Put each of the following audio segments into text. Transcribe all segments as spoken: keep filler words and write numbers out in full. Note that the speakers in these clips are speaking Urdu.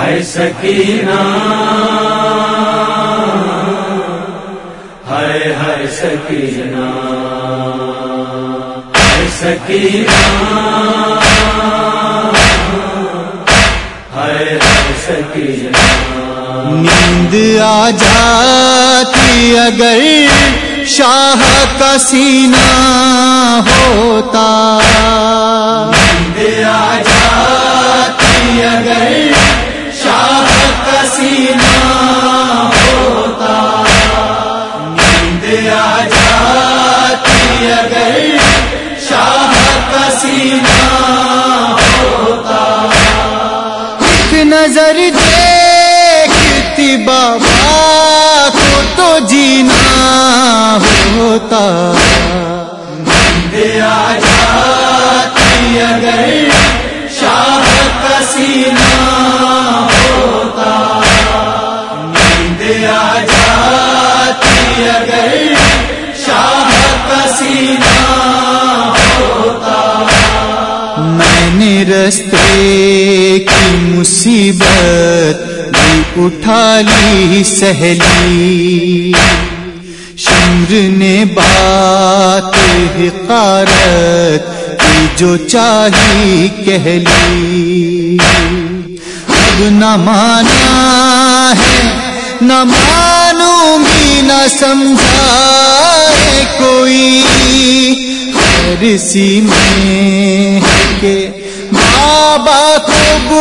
ہے سکینہ ہے ہے سکینہ ہے سکینہ ہے ہے سکینہ. نیند آ جاتی اگر شاہ کا سینہ ہوتا، نیند آ جاتی اگر شاہ کا سینہ ہوتا، نیند آ جاتی اگر شاہ کا سینہ ہوتا. ایک نظر دیکھتی بابا کو تو جینا ہوتا، نیند آ جاتی اگر شاہ کا سینہ ہوتا، نیند آ جاتی اگر شاہ کا سینہ ہوتا. میں نے رستے کی مصیبت بھی اٹھا لی سہلی، شمر نے بات حقارت کی جو چاہی کہہ لی. اب نہ مانا ہے نہ مانوں گی نہ سمجھائے کوئی، عرصی میں کہ بابا کو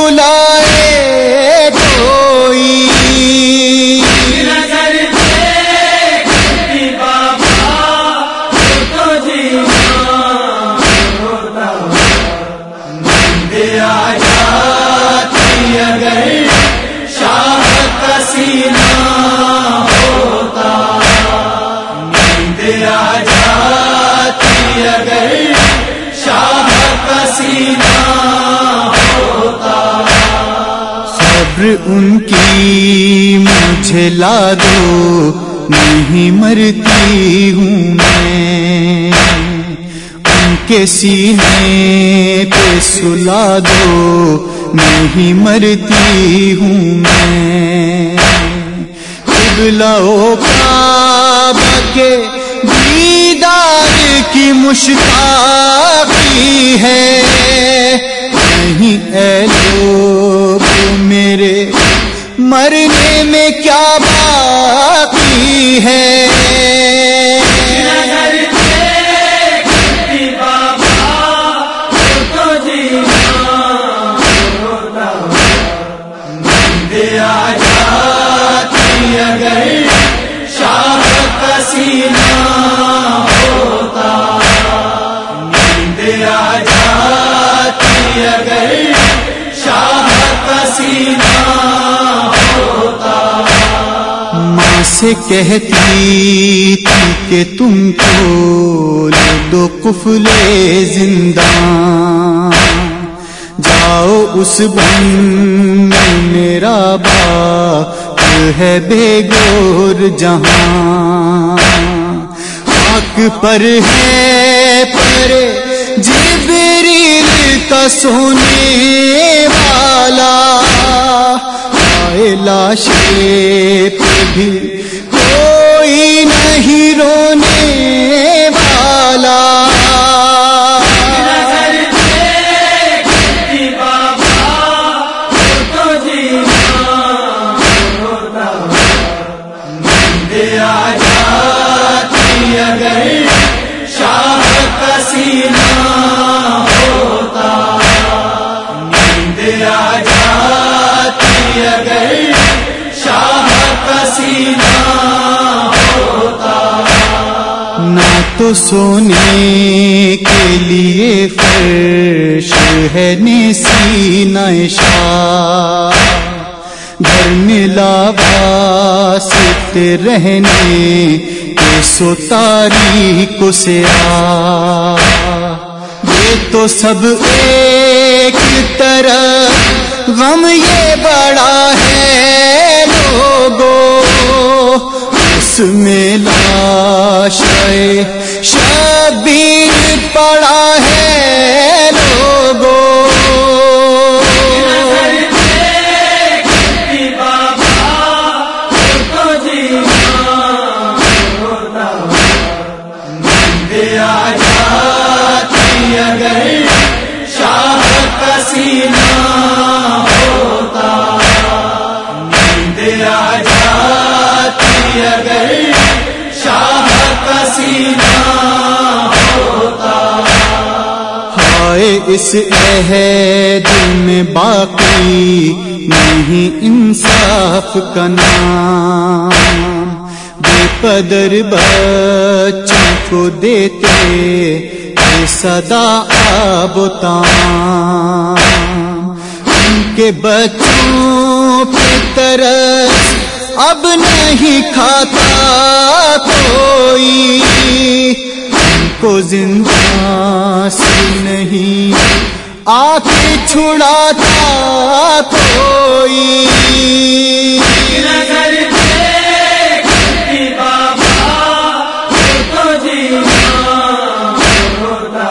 بلائے کوئی. نظر دیکھتی بابا تو جینا ہوتا، نیند آ جاتی اگر شاہ کا سینہ ہوتا، نیند آ جاتی اگر شاہ کا سینہ ہوتا. صبر ان کی مجھے لا دو، نہیں مرتی ہوں میں، ان کے سینے پہ سلا دو، نہیں مرتی ہوں میں. قبلہ و کعبہ کے دیدار کی مشتاقی ہے، نہیں اے لوگ میرے مرنے میں کیا باقی ہے. نظر دیکھتی بابا تو جینا ہوتا، نیند آ جاتی اگر شاہ کا سینہ ہوتا، نیند آ جاتی اگر شاہ کا سینہ ہوتا. ماں سے کہتی تھی کہ تم کھول دو قفل زنداں، جاؤ اس بن میں میرا باپ ہے بے گور جہاں. خاک پر ہے پر جبریل کا سونے والا، آئے لاشے پہ بھی کوئی نہیں رونے والا. نظر دیکھتی بابا تو جینا ہوتا، نیند آ جاتی اگر شاہ کا سینہ ہوتا، نیند آ جاتی اگر شاہ کا سینہ ہوتا. نہ تو سونے کے لیے فرش ہے نسین شاہ، گھر میں لباس رہنے کے سو تاریخ سے آ. یہ تو سب ایک طرف غم یہ بڑا ہے لوگوں، اس میں لاش شبیر پڑا ہے لوگوں. اس عہد میں باقی نہیں انصاف کا نام، بے قدر بچوں کو دیتے یہ صدا آب و تام، ان کے بچوں پہ ترس اب نہیں کھاتا کوئی، ان کو زندہ سے نہیں آ کے چھڑاتا کوئی۔ نظر دیکھتی بابا تو جینا ہوتا،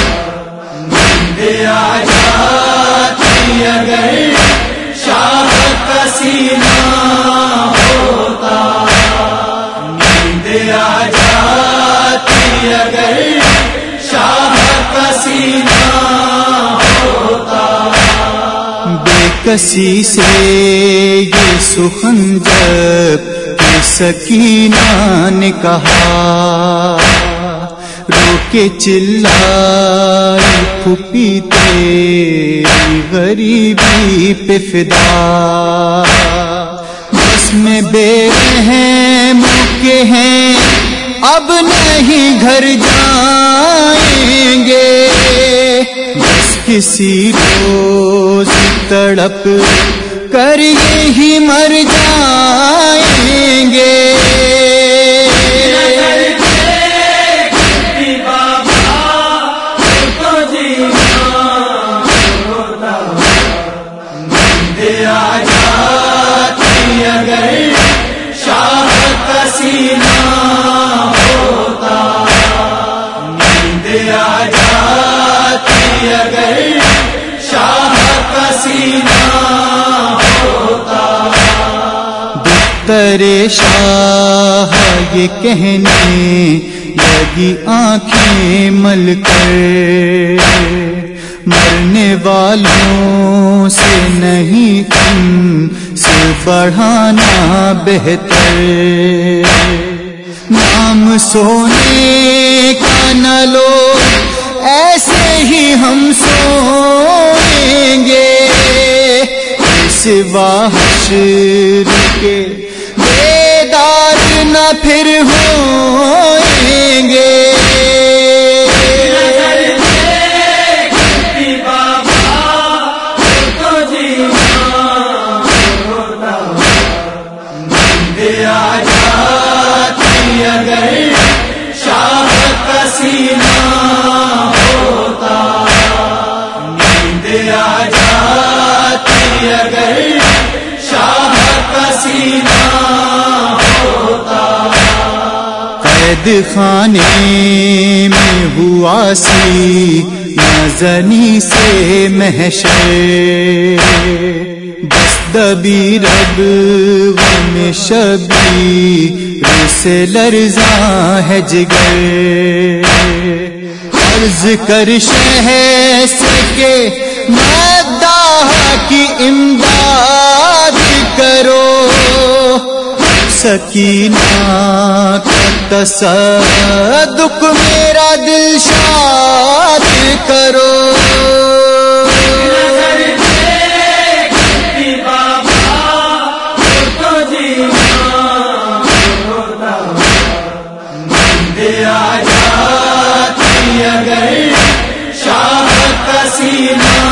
نیند آ جاتی اگر شاہ کا سینہ ہوتا، نیند آ جاتی اگر شاہ کا سینہ ہوتا۔ بے کسی سے یہ سخن جب کہ سکینہ نے کہا، رو کے چلائی پھوپھی تیری غریبی پہ فدا، بس میں بے رحم کے ہیں اب نہیں گھر جائیں گے، بس کسی روز تڑپ کر یہی مر جائیں گے۔ ترے شاہ یہ کہنے لگی آنکھیں مل کر، مرنے والوں سے نہیں ان سے بڑھانا بہتر، نام سونے کا نہ لو ایسے ہی ہم سوئیں گے، سوا حشر کے بیدار نہ پھر ہوئیں گے۔ قید خانے میں ہوا سی نازنی سے محشر، بس دبی رب غم شبیر سے لرزاں ہے جگر، عرض کر شہر سے کہ مداح کی امداد کرو، سکینہ کا تصدق میرا دل شاد کرو۔ اگر شاہ کا سینہ